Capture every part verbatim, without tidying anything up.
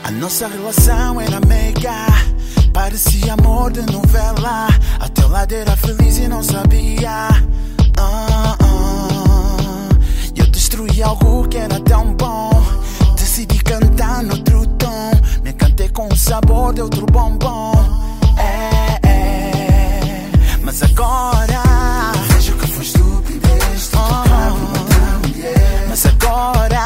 A nossa relação era mega, parecia amor de novela. A teu lado era feliz e não sabia. uh, uh. Eu destruí algo que era tão bom. Decidi cantar noutro tom. Me encantei com o sabor de outro bombom. É, é. Mas agora vejo que foi estupidez. Oh, oh. Mas agora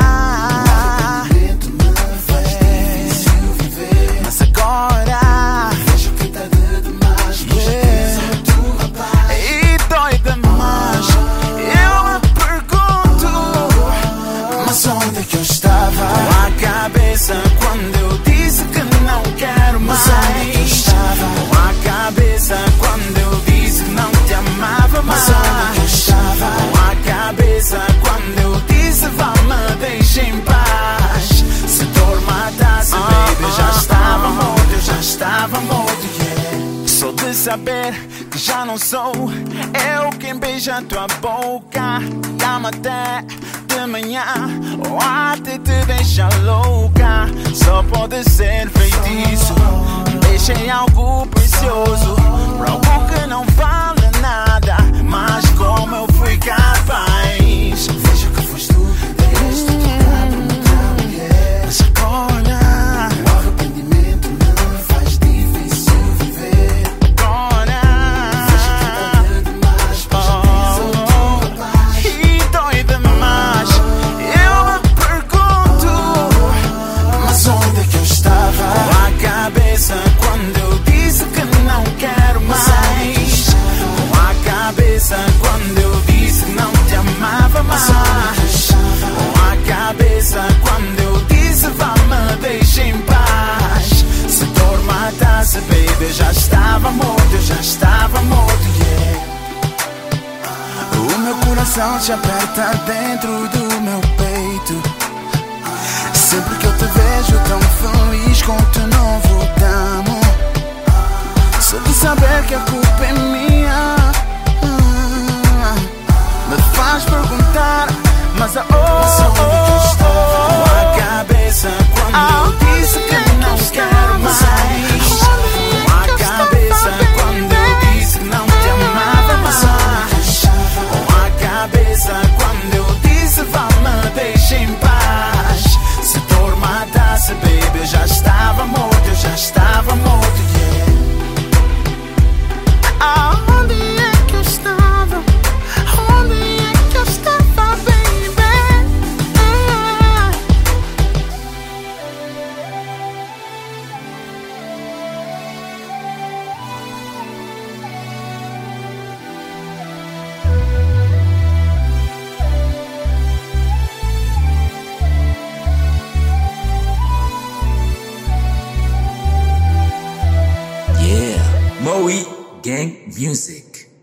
quando eu disse que não quero mais. Onde eu estava? Com a cabeça quando eu disse que não te amava mais. Onde eu estava? Com a cabeça quando eu disse vá-me, deixa em paz. Se dor matasse, baby, eu já estava morto, eu já estava morto, yeah. Só de saber que já não sou eu quem beija a tua boca e ama até de manhã, ou até te deixa louca. Só pode ser feitiço. Deixei algo precioso pra algo que não vale nada. Mas como eu fui capaz, vejo que foste tu, deste tocar por mudar, yeah. Mas agora o arrependimento me faz difícil viver. Agora vejo que é tarde demais, mas já fiz outro rapaz e dói demais. Eu me pergunto, mas onde é que eu estava? Com a cabeça quando eu disse que não quero mais. Com a cabeça quando eu disse que não te amava mais. Com a cabeça quando eu disse vá-me, deixa em paz. Se dor matasse, baby, eu já estava morto, eu já estava morto, yeah. O meu coração se aperta dentro do meu peito. Sempre que eu te vejo tão feliz com o teu novo damo. Só de saber que a culpa é minha me faz perguntar, mas a oh, oh, oh, oh. Com a cabeça quando eu disse que não quero mais. Com a cabeça quando eu disse que não te amava mais. Com a cabeça quando eu disse vá-me, deixa em paz. Se dor matasse, baby, eu já estava morto, eu já estava morto, yeah. Aonde é que eu estava? Onde é que eu estava, baby? Yeah, Moe Gang Music.